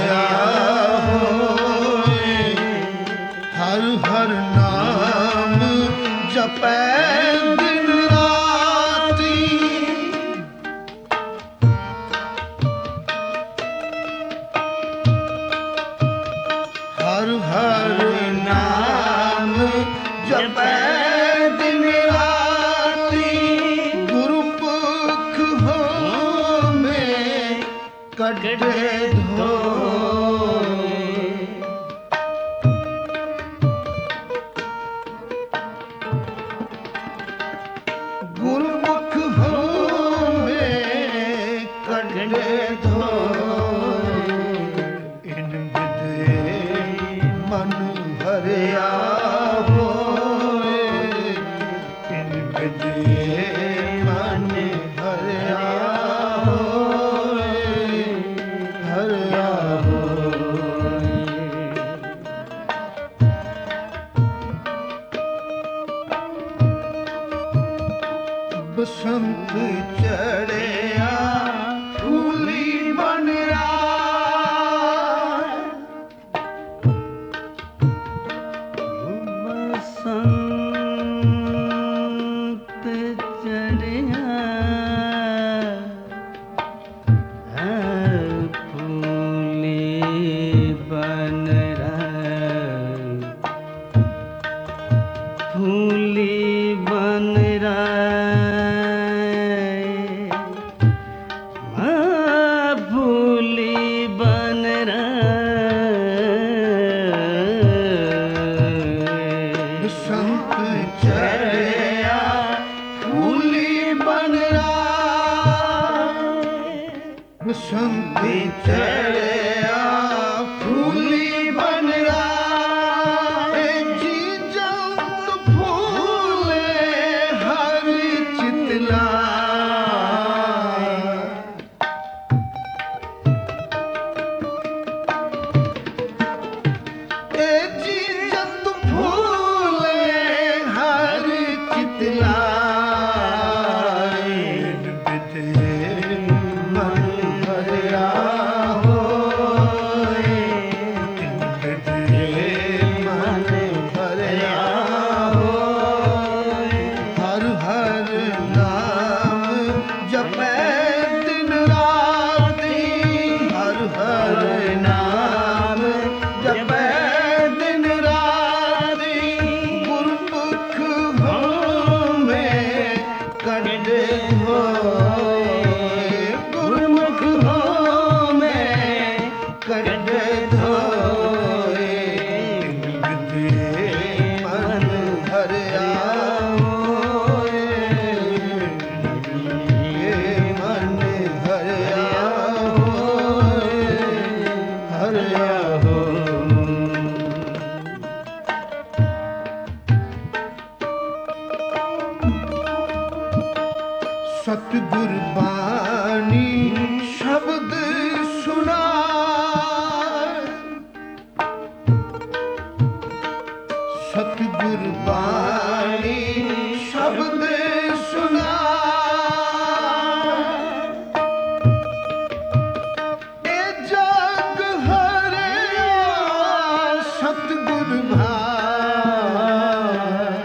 ਹਰਿਆ ਹੋਏ। ਹਰ ਹਰ ਨਾਮ ਜਪੈ ਦਿਨ ਰਾਤੀ। ਹਰ ਹਰ ਨਾਮ ਜਪੈ ਦਿਨ ਰਾਤੀ। ਗੁਰਮੁਖ ਹੋਮੇ ਕੱਢੇ ਧੋਏ। ਗੁਰਮੁਖ ਹੋਮੇ ਕੱਢੇ ਧੋਏ। ਇਨ ਬਿਦੇ ਮਨ ਹਰਿਆ ਹੋਏ। ਇਨ ਬਿਦੇ ਮਨ ਹਰਿਆ ਹੋਏ। ਹਰਿਆ ਹੋਏ। ਬਸੰਤ ਚੜਿਆ ਫੂਲੀ ਬਨ ਰਾਏ। ਬਸੰਤ ਚੜਿਆ ਫੂਲੀ ਬਨ ਰਾਏ। ਫੂਲੀ ਬਨ ਰਾਏ। ਫੂਲੀ ਬਨ ਰਾਏ। ਬਸੰਤ ਚੜਿਆ ਫੂਲੀ ਬਨ ਰਾਏ। ਬਸੰਤ ਚੜਿਆ ਫੂਲੀ ਬਨ ਰਾਏ। ਜੀ ਜੰਤ ਫੂਲੇ ਹਰ ਚਿਤ ਲਾਏ। ਜੀ ਜੰਤ ਫੂਲੇ ਹਰ ਚਿਤ ਲਾਏ। ਬਿਤੇ ਮਨ ਹਰਿਆ ਹੋਏ। ਬਿਤੇ ਮਨ ਹਰਿਆ ਹੋਏ। ਹਰ ਹਰ ਨਾਮ ਜਪੈ ਦਿਨ ਰਾਤੀ। ਹਰ ਹਰ ਨਾਮ ਜਪੈ ਦਿਨ ਰਾਤੀ। ਗੁਰਮੁਖ ਹੋਮੇ ਕੱਢੇ ਧੋਏ। ਗੁਰਮੁਖ ਹੋਮੇ ਕੱਢੇ ਧੋਏ। ਬਿਦੇ ਮਨ ਹਰਿਆ ਹੋਏ। ਬਿਦੇ ਮਨ ਹਰਿਆ ਹੋਏ। ਹਰਿਆ ਹੋਏ। ਸਤਿਗੁਰ ਬਾਣੀ ਸ਼ਬਦ ਸੁਨਾਏ। ਸਤਿਗੁਰ ਬਾਣੀ ਸ਼ਬਦ ਸੁਨਾਏ। ਇਹ ਜਗ ਹਰਿਆ ਸਤਿਗੁਰ ਭਾਏ।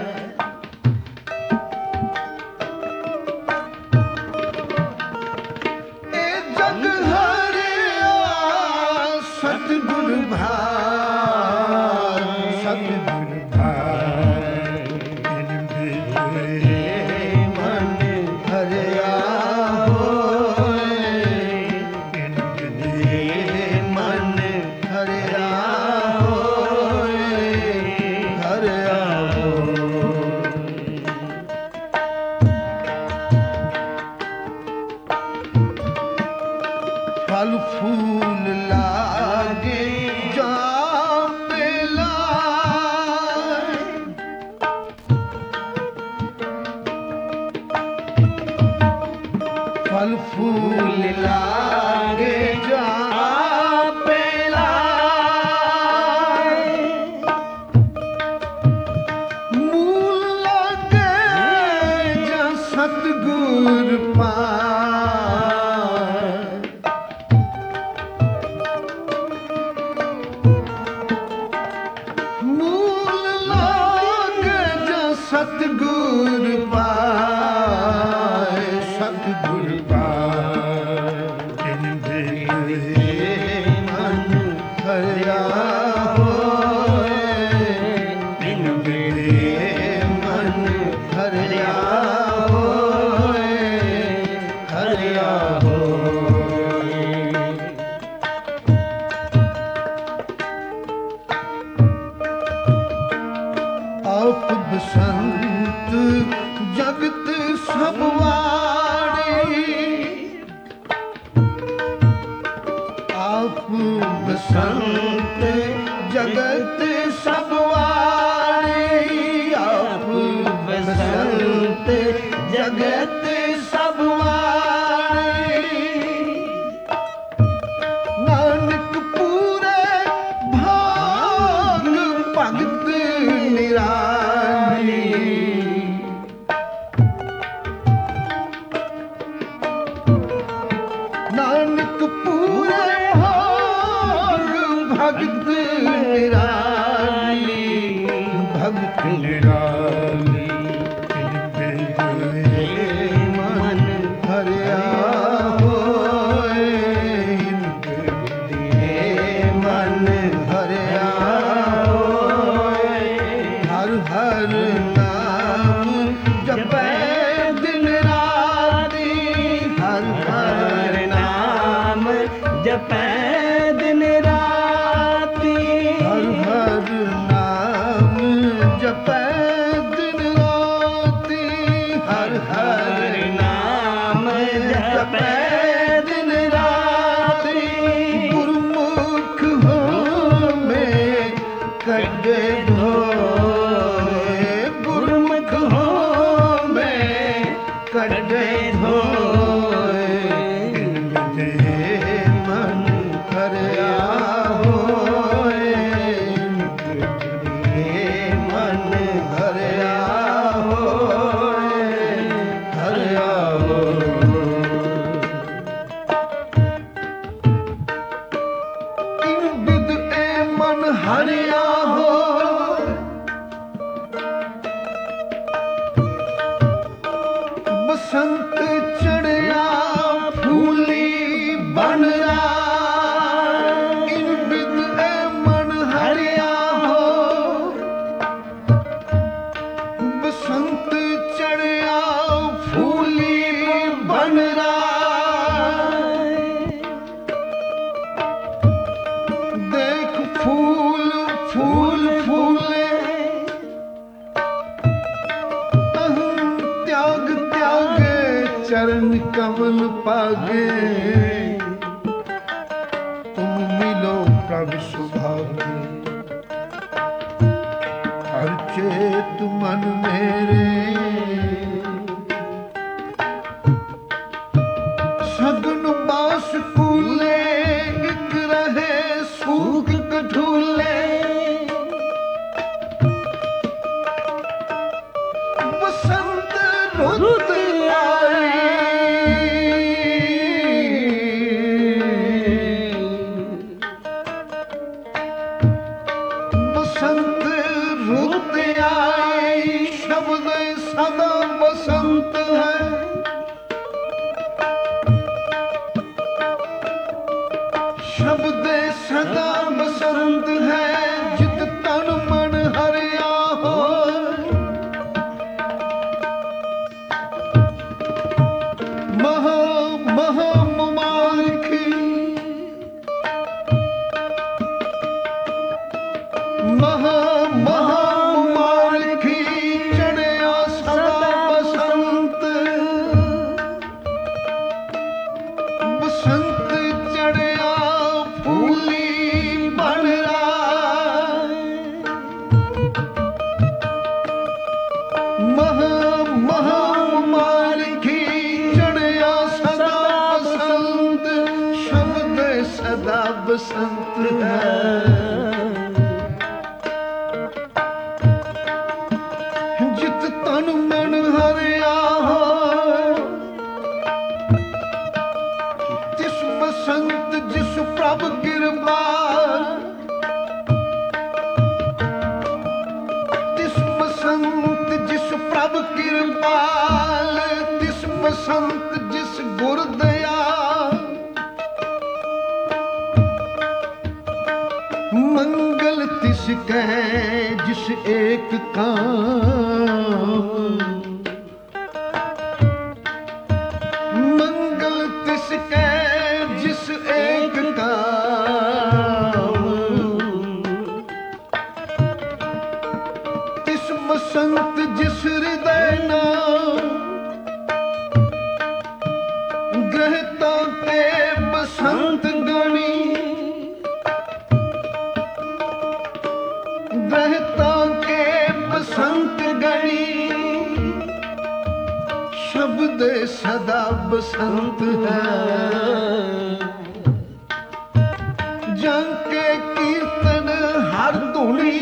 ਇਹ ਜਗ ਹਰਿਆ ਸਤਿਗੁਰ ਭਾਏ। ਸਤਿਗੁਰ ਭਾਏ। ਇਨ ਬਿਦੇ ਮਨ ਹਰਿਆ ਹੋਏ। ਇਨ ਬਿਦੇ ਮਨ ਹਰਿਆ ਹੋਏ। ਹਰਿਆ ਹੋਏ। ਫਲ ਫੂਲ ਲਾਗੇ ਜਾਂ ਲਾਏ। ਫਲ ਫੂਲ ਲਾਗੇ ਜਾਂ ਲਾਏ। ਮੂਲ ਲਾਗੇ ਜਾਂ ਸਤਿਗੁਰ ਪਾਏ। ਸਤਿਗੁਰ ਪਾਏ, ਸਤਿਗੁਰ ਪਾਏ। ਜਿਨ ਬਿਨ ਮਨ ਹਰਿਆ ਹੋਏ, ਬਿਨ ਬਿਨ ਮਨ ਹਰਿਆ ਹੋਏ, ਹਰਿਆ ਹੋਏ। ਆਪ ਬਸੰਤ ਜਗਤ ਸਭ ਵਾੜੀ, ਆਪ ਬਸੰਤ ਜਗਤ ਸਭ ਵਾੜੀ, ਆਪ ਬਸੰਤ ਜਗਤ ਸਭ ਵਾੜੀ। ਨਾਨਕ ਪੂਰੇ ਭਾਗ ਭਗਤ ਨਿਰਾਲੀ, ਨਾਨਕ ਪੂਰੇ ਭਾਗ ਭਗਤ ਨਿਰਾਲੀ, ਭਗਤ ਨਿਰਾਲੀ। ਮਨ ਹਰਿਆ ਹੋਏ, ਮਨ ਹਰਿਆ ਹੋਏ, ਹਰ ਹਰ ਨਾਮ ਜਪੈ ਦਿਨ ਰਾਤੀ, ਹਰ ਹਰ ਨਾਮ ਜਪੈ ਦਿਨ ਰਾਤੀ, ਹਰ ਹਰ ਨਾਮ ਜਪੈ ਦਿਨ ਰਾਤੀ, ਹਰ ਹਰ ਨਾਮ ਜਪੈ ਦਿਨ ਰਾਤੀ। ਗੁਰਮੁਖ ਹੋਵੇ ਕੱਢੇ ਧੋਏ, ਗੁਰਮੁਖ ਹੋਵੇ ਕੱਢੇ ਧੋਏ। ਜੇ ਮਨ ਹਰਿਆ ਹੋਏ, ਜੇ ਮਨ ਹਰਿਆ ਹੋਏ, ਹਰਿਆ ਹੋਏ। ਇਨ ਬਿਦ ਏ ਮਨ ਹਰਿਆ ਹੋਏ, ਬਸੰਤ ਚੜਿਆ ਫੂਲੀ ਬਨ ਰਾਏ। ਇਨ ਬਿਦ ਏ ਮਨ ਹਰਿਆ ਹੋ, ਬਸੰਤ ਚੜਿਆ ਫੂਲੀ ਬਨ ਰਾਏ। ਦੇਖ ਫੂਲ ਫੂਲ ਫੂਲੇ, ਅਹੰ त्याग त्यागे चरण कमल पागे। तुम मिलो प्रभु सुभागे, हर चेत मन मेरे। सगुन बास कूले, एक रहे सूख कठूले। बसंत रुत बसंत रुत आई, शब्द सदा बसंत है। शब्द सदा बसंत है, जित तन मन हरिया हो। महा महा मुबारकी, महा महा मुबारकी। चढ़िया सदा बसंत, बसंत चढ़िया फूली बन राए। महा महा मुबारकी, चढ़िया सदा बसंत। शब्द सदा बसंत है, जित तन मन हरिया हो। तिस बसंत जिस प्रभ कृपा, तिस बसंत जिस मंगल तिसकै जिस एक काम, मंगल तिसकै जिस एक काम, तिस बसंत जिस हृदय नाम, ग्रहता के बसंत गणी, ग्रहता के बसंत गणी, शब्द सदा बसंत है, जंके कीर्तन हर धुनी,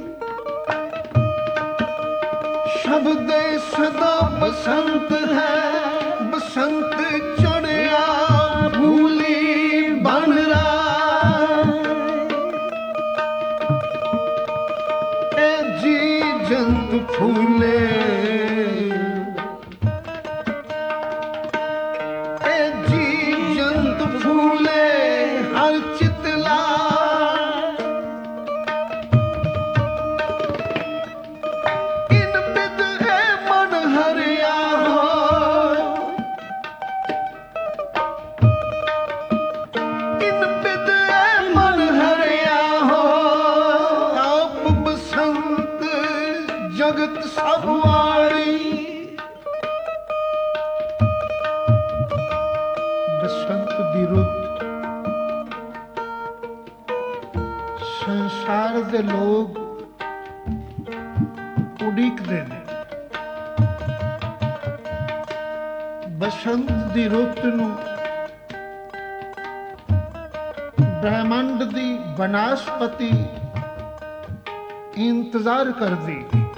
शब्द सदा बसंत है, बसंत चढ़िया फूली बन जी जंत फूले, जी जंत फूले हर चितला, इन बिद ए मन हरिया हो, इन बिद ए मन हरिया हो, आप बसंत जगत सब वाली। बसंत दी रुत संसार दे लोग उड़ीकदे ने। बसंत दी रुत नूं ब्रह्मंड दी बनास्पति इंतजार करदी,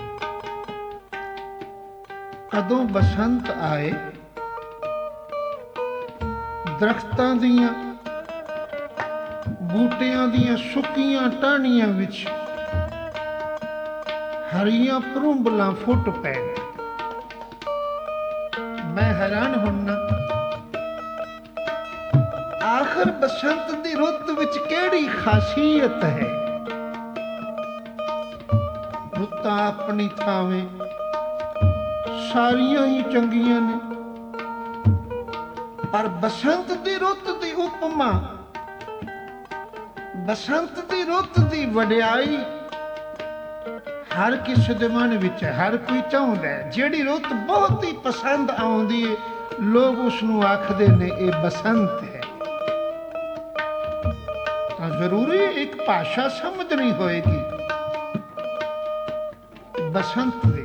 कदों बसंत आए, दरख्तां दियां बूटियां दियां सुक्कियां टहनियां विच हरियां भरूंबलां फुट पैण। मैं हैरान हुन्ना, आखिर बसंत दी रुत विच केड़ी खासियत है? रुत्तां अपनी थावें सारियां ही चंगियां ने, पर बसंत दी रुत दी उपमा, बसंत दी रुत दी वडियाई हर किसी दे मन विच है। हर कोई चाहुंदा है, जेड़ी रुत बहुत ही पसंद आउंदी है, लोग उसनूं आखदे ने ये बसंत है। तां जरूरी एक भाषा समझनी होएगी बसंत दी।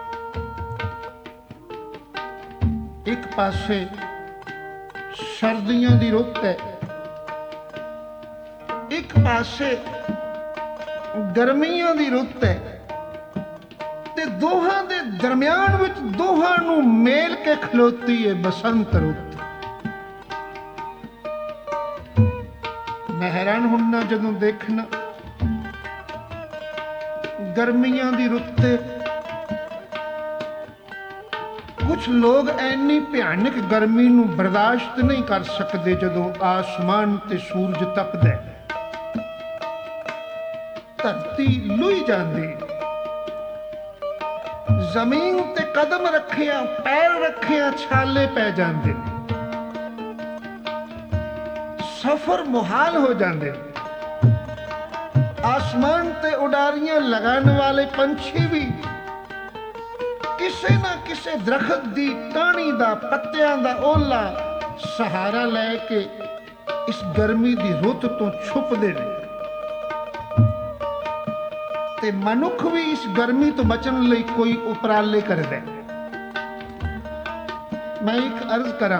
एक पासे सर्दियां दी रुत है, एक पासे गर्मियां दी रुत है, ते दोहां दे दरम्यान विच दोहां नूं मेल के खलोती है बसंत रुत। मैं हैरान हुन्ना जदों देखना गर्मियां दी रुत ते कुछ लोग ऐनी भयानक गर्मी नूं बर्दाश्त नहीं कर सकते जदों आसमान ते सूरज तपदा है, धरती लुई जाती, जमीन ते कदम रखिया पैर रखिया छाले पै जाते, सफर मुहाल हो जाते। आसमान ते उडारियां लगाने वाले पंछी भी किसे ना किसे दरखत दी टाणी दा पत्तियां दा ओला सहारा लैके इस गर्मी दी रुत तो छुपदे ने, ते मनुख भी इस गर्मी तो बचन लई कोई उपराले करदा है। मैं एक अर्ज करा,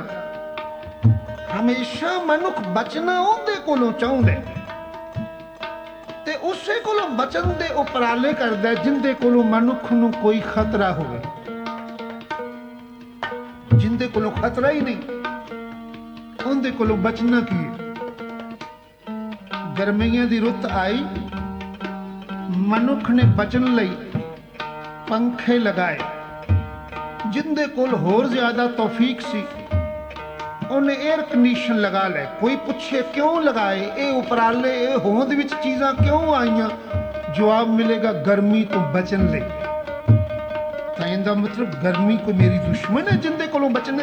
हमेशा मनुख बचना उहदे कोलों चाहुंदा है ते उसे कोलों बचन दे उपराले करदा है जिंदे कोलों मनुख नूं कोई खतरा होवे। जिंदे कोलों खतरा ही नहीं, उहदे कोलों बचना की है। गर्मियां दी रुत आई, मनुख ने बचन लई पंखे लगाए, जिंदे कोल होर ज्यादा तौफीक सी ਉਹਨੇ 에ਅਰ ਕੰਡੀਸ਼ਨ ਲਗਾ ਲੈ। ਕੋਈ ਪੁੱਛੇ ਕਿਉਂ ਲਗਾਏ ਇਹ ਉਪਰਾਲੇ, ਇਹ ਹੋਂਦ ਵਿੱਚ ਚੀਜ਼ਾਂ ਕਿਉਂ ਆਈਆਂ? ਜਵਾਬ ਮਿਲੇਗਾ ਗਰਮੀ ਤੋਂ ਬਚਣ ਲਈ। ਤਾਂ ਇਹਦਾ ਮਤਲਬ ਗਰਮੀ ਕੋਈ ਮੇਰੀ ਦੁਸ਼ਮਣ ਹੈ ਜਿੰਦੇ ਕੋਲੋਂ ਬਚਣਾ?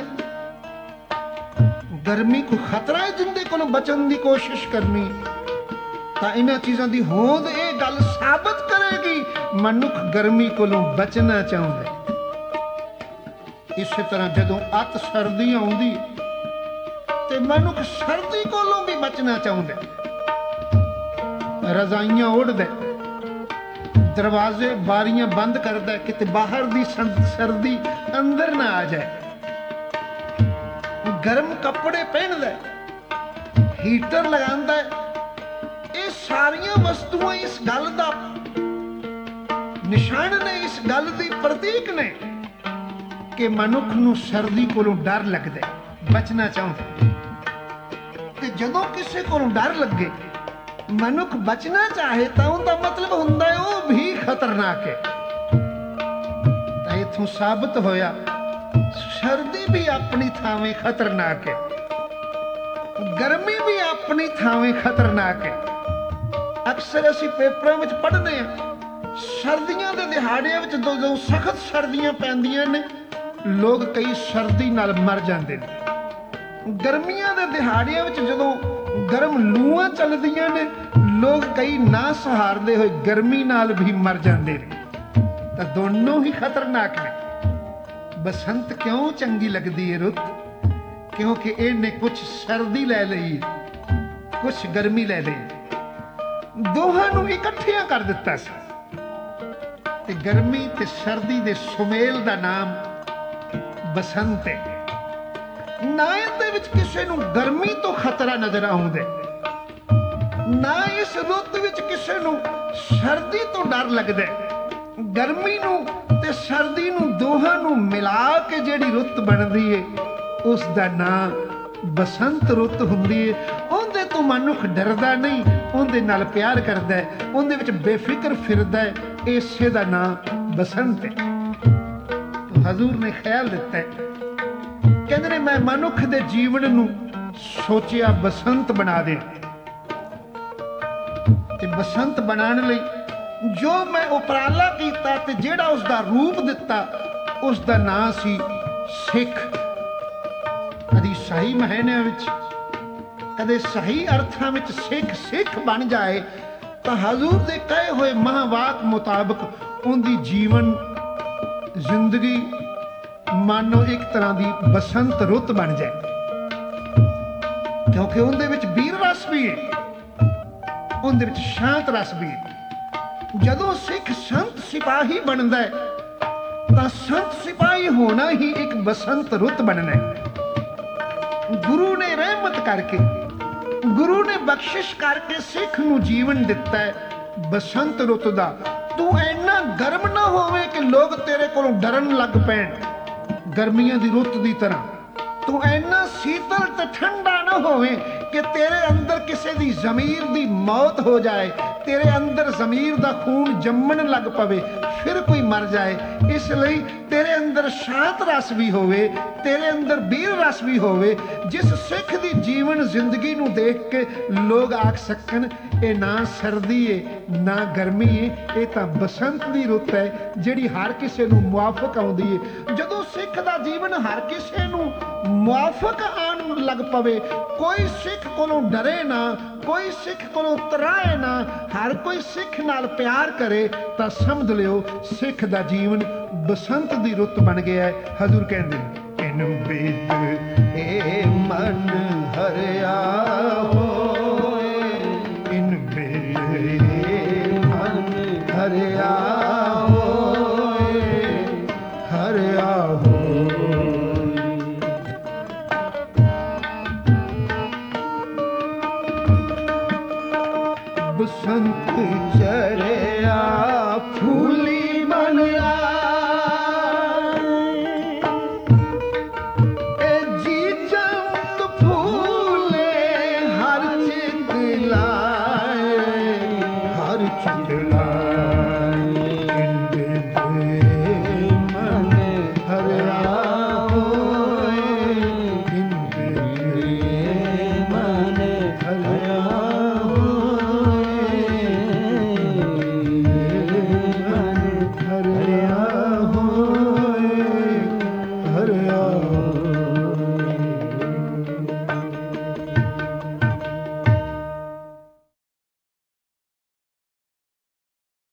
ਗਰਮੀ ਕੋਈ ਖਤਰਾ ਹੈ ਜਿੰਦੇ ਕੋਲੋਂ ਬਚਣ ਦੀ ਕੋਸ਼ਿਸ਼ ਕਰਨੀ? ਤਾਂ ਇਹਨਾਂ ਚੀਜ਼ਾਂ ਦੀ ਹੋਂਦ ਇਹ ਗੱਲ ਸਾਬਤ ਕਰੇਗੀ ਮਨੁੱਖ ਗਰਮੀ ਕੋਲੋਂ ਬਚਣਾ ਚਾਹੁੰਦਾ। ਇਸੇ ਤਰ੍ਹਾਂ ਜਦੋਂ ਅਤ ਸਰਦੀ ਆਉਂਦੀ ਤੇ ਮਨੁੱਖ ਸਰਦੀ ਕੋਲੋਂ ਵੀ ਬਚਣਾ ਚਾਹੁੰਦਾ। ਰਜ਼ਾਈਆਂ ਓੜਦਾ, ਦਰਵਾਜ਼ੇ ਬਾਰੀਆਂ ਬੰਦ ਕਰਦਾ, ਕਿਤੇ ਬਾਹਰ ਦੀ ਸਰਦੀ ਅੰਦਰ ਨਾ ਆ ਜਾਏ। ਗਰਮ ਕੱਪੜੇ ਪਹਿਨਦਾ, ਹੀਟਰ ਲਗਾਉਂਦਾ। ਇਹ ਸਾਰੀਆਂ ਵਸਤੂਆਂ ਇਸ ਗੱਲ ਦਾ ਨਿਸ਼ਾਨ ਨੇ, ਇਸ ਗੱਲ ਦੀ ਪ੍ਰਤੀਕ ਨੇ ਕਿ ਮਨੁੱਖ ਨੂੰ ਸਰਦੀ ਕੋਲੋਂ ਡਰ ਲੱਗਦਾ, ਬਚਣਾ ਚਾਹੁੰਦਾ। ਤੇ ਜਦੋਂ ਕਿਸੇ ਕੋਲੋਂ ਡਰ ਲੱਗੇ, ਮਨੁੱਖ ਬਚਣਾ ਚਾਹੇ ਤਾਂ ਉਹਦਾ ਮਤਲਬ ਹੁੰਦਾ ਹੈ ਉਹ ਵੀ ਖਤਰਨਾਕ ਹੈ। ਤਾਂ ਇਥੋਂ ਸਾਬਤ ਹੋਇਆ ਸਰਦੀ ਵੀ ਆਪਣੀ ਥਾਵੇਂ ਖਤਰਨਾਕ ਹੈ, ਗਰਮੀ ਵੀ ਆਪਣੀ ਥਾਵੇਂ ਖਤਰਨਾਕ ਹੈ। ਅਕਸਰ ਅਸੀਂ ਪੇਪਰਾਂ ਵਿੱਚ ਪੜ੍ਹਦੇ ਹਾਂ, ਸਰਦੀਆਂ ਦੇ ਦਿਹਾੜਿਆਂ ਵਿੱਚ ਜਦੋਂ ਸਖਤ ਸਰਦੀਆਂ ਪੈਂਦੀਆਂ ਨੇ, ਲੋਕ ਕਈ ਸਰਦੀ ਨਾਲ ਮਰ ਜਾਂਦੇ ਨੇ। ਗਰਮੀਆਂ ਦੇ ਦਿਹਾੜਿਆਂ ਵਿੱਚ ਜਦੋਂ ਗਰਮ ਲੂਆਂ ਚੱਲਦੀਆਂ ਨੇ, ਲੋਕ ਕਈ ਨਾ ਸਹਾਰਦੇ ਹੋਏ ਗਰਮੀ ਨਾਲ ਵੀ ਮਰ ਜਾਂਦੇ ਨੇ। ਤਾਂ ਦੋਨੋਂ ਹੀ ਖਤਰਨਾਕ ਨੇ। ਬਸੰਤ ਕਿਉਂ ਚੰਗੀ ਲੱਗਦੀ ਹੈ ਰੁੱਤ? ਕਿਉਂਕਿ ਇਹਨੇ ਕੁਛ ਸਰਦੀ ਲੈ ਲਈ, ਕੁਛ ਗਰਮੀ ਲੈ ਲਈ, ਦੋਹਾਂ ਨੂੰ ਇਕੱਠਿਆਂ ਕਰ ਦਿੱਤਾ ਸੀ। ਤੇ ਗਰਮੀ ਤੇ ਸਰਦੀ ਦੇ ਸੁਮੇਲ ਦਾ ਨਾਮ ਬਸੰਤ ਹੈ। ਨਾ ਇਹਦੇ ਵਿੱਚ ਕਿਸੇ ਨੂੰ ਗਰਮੀ ਤੋਂ ਖਤਰਾ ਨਜ਼ਰ ਆਉਂਦਾ, ਨਾ ਇਸ ਰੁੱਤ ਵਿੱਚ ਕਿਸੇ ਨੂੰ ਸਰਦੀ ਤੋਂ ਡਰ ਲੱਗਦਾ। ਗਰਮੀ ਨੂੰ ਤੇ ਸਰਦੀ ਨੂੰ ਦੋਹਾਂ ਨੂੰ ਮਿਲਾ ਕੇ ਜਿਹੜੀ ਰੁੱਤ ਬਣਦੀ ਹੈ, ਉਸ ਦਾ ਨਾਂ ਬਸੰਤ ਰੁੱਤ ਹੁੰਦੀ ਹੈ। ਉਹਦੇ ਤੋਂ ਮਨੁੱਖ ਡਰਦਾ ਨਹੀਂ, ਉਹਦੇ ਨਾਲ ਪਿਆਰ ਕਰਦਾ ਹੈ, ਉਹਦੇ ਵਿੱਚ ਬੇਫਿਕਰ ਫਿਰਦਾ ਹੈ। ਇਸੇ ਦਾ ਨਾਂ ਬਸੰਤ ਹੈ। ਹਜ਼ੂਰ ਨੇ ਖਿਆਲ ਦਿੱਤਾ ਹੈ, ਕਹਿੰਦੇ ਨੇ ਮੈਂ ਮਨੁੱਖ ਦੇ ਜੀਵਨ ਨੂੰ ਸੋਚਿਆ ਬਸੰਤ ਬਣਾ ਦੇ। ਤੇ ਬਸੰਤ ਬਣਾਉਣ ਲਈ ਜੋ ਮੈਂ ਉਪਰਾਲਾ ਕੀਤਾ ਤੇ ਜਿਹੜਾ ਉਸ ਦਾ ਰੂਪ ਦਿੱਤਾ, ਉਸ ਦਾ ਨਾਂ ਸੀ ਸਿੱਖ। ਕਦੀ ਸਹੀ ਮਾਇਨਿਆਂ ਵਿੱਚ, ਕਦੇ ਸਹੀ ਅਰਥਾਂ ਵਿੱਚ ਸਿੱਖ ਸਿੱਖ ਬਣ ਜਾਏ ਤਾਂ ਹਜ਼ੂਰ ਦੇ ਕਹੇ ਹੋਏ ਮਹਾਵਾਕ ਮੁਤਾਬਕ ਉਹਦੀ ਜੀਵਨ ਜ਼ਿੰਦਗੀ ਮਾਨੋ ਇੱਕ ਤਰ੍ਹਾਂ ਦੀ ਬਸੰਤ ਰੁੱਤ ਬਣ ਜਾਏ। ਕਿਉਂਕਿ ਉਹਦੇ ਵਿੱਚ ਵੀਰ ਰਸ ਵੀ ਹੈ, ਉਹਦੇ ਵਿੱਚ ਸ਼ਾਂਤ ਰਸ ਵੀ ਹੈ। ਜਦੋਂ ਸਿੱਖ ਸੰਤ ਸਿਪਾਹੀ ਬਣਦਾ ਹੈ ਤਾਂ ਸੰਤ ਸਿਪਾਹੀ ਹੋਣਾ ਹੀ ਇੱਕ ਬਸੰਤ ਰੁੱਤ ਬਣਨਾ ਹੈ। ਗੁਰੂ ਨੇ ਰਹਿਮਤ ਕਰਕੇ, ਗੁਰੂ ਨੇ ਬਖਸ਼ਿਸ਼ ਕਰਕੇ ਸਿੱਖ ਨੂੰ ਜੀਵਨ ਦਿੱਤਾ ਹੈ ਬਸੰਤ ਰੁੱਤ ਦਾ। ਤੂੰ ਇੰਨਾ ਗਰਮ ਨਾ ਹੋਵੇ ਕਿ ਲੋਕ ਤੇਰੇ ਕੋਲੋਂ ਡਰਨ ਲੱਗ ਪੈਣ, ਗਰਮੀਆਂ ਦੀ ਰੁੱਤ ਦੀ ਤਰ੍ਹਾਂ। ਤੂੰ ਇੰਨਾ ਸੀਤਲ ਤੇ ਠੰਡਾ ਨਾ ਹੋਵੇ ਕਿ ਤੇਰੇ ਅੰਦਰ ਕਿਸੇ ਦੀ ਜ਼ਮੀਰ ਦੀ ਮੌਤ ਹੋ ਜਾਏ, ਤੇਰੇ ਅੰਦਰ ਜ਼ਮੀਰ ਦਾ ਖੂਨ ਜੰਮਣ ਲੱਗ ਪਵੇ, ਫਿਰ ਕੋਈ ਮਰ ਜਾਏ। ਇਸ ਲਈ ਤੇਰੇ ਅੰਦਰ ਸ਼ਾਂਤ ਰਸ ਵੀ ਹੋਵੇ, ਤੇਰੇ ਅੰਦਰ ਵੀਰ ਰਸ ਵੀ ਹੋਵੇ, ਜਿਸ ਸਿੱਖ ਦੀ ਜੀਵਨ ਜ਼ਿੰਦਗੀ ਨੂੰ ਦੇਖ ਕੇ ਲੋਕ ਆਖ ਸਕਣ ਇਹ ਨਾ ਸਰਦੀ ਹੈ ਨਾ ਗਰਮੀ ਹੈ, ਇਹ ਤਾਂ ਬਸੰਤ ਦੀ ਰੁੱਤ ਹੈ ਜਿਹੜੀ ਹਰ ਕਿਸੇ ਨੂੰ ਮੁਆਫਕ ਆਉਂਦੀ ਹੈ। ਜਦੋਂ ਸਿੱਖ ਦਾ ਜੀਵਨ ਹਰ ਕਿਸੇ ਨੂੰ ਮੁਆਫਕ ਆਉਣ ਲੱਗ ਪਵੇ, ਕੋਈ ਸਿੱਖ ਕੋਲੋਂ ਡਰੇ ਨਾ, ਕੋਈ ਸਿੱਖ ਕੋਲੋਂ ਤਰਾਏ ਨਾ, ਹਰ ਕੋਈ ਸਿੱਖ ਨਾਲ ਪਿਆਰ ਕਰੇ, ਤਾਂ ਸਮਝ ਲਿਓ ਸਿੱਖ ਦਾ ਜੀਵਨ ਬਸੰਤ ਦੀ ਰੁੱਤ ਬਣ ਗਿਆ ਹੈ। ਹਜ਼ੂਰ ਕਹਿੰਦੇ ਇਨ ਬਿਦ ਏ ਮਨ ਹਰਿਆ ਹੋਏ, ਇਨ ਬਿਦ ਏ ਮਨ ਹਰਿਆ ਹੋਏ, ਹਰਿਆ ਹੋਏ। ਬਸੰਤ ਚੜਿਆ ਫੂਲੀ ਮਨ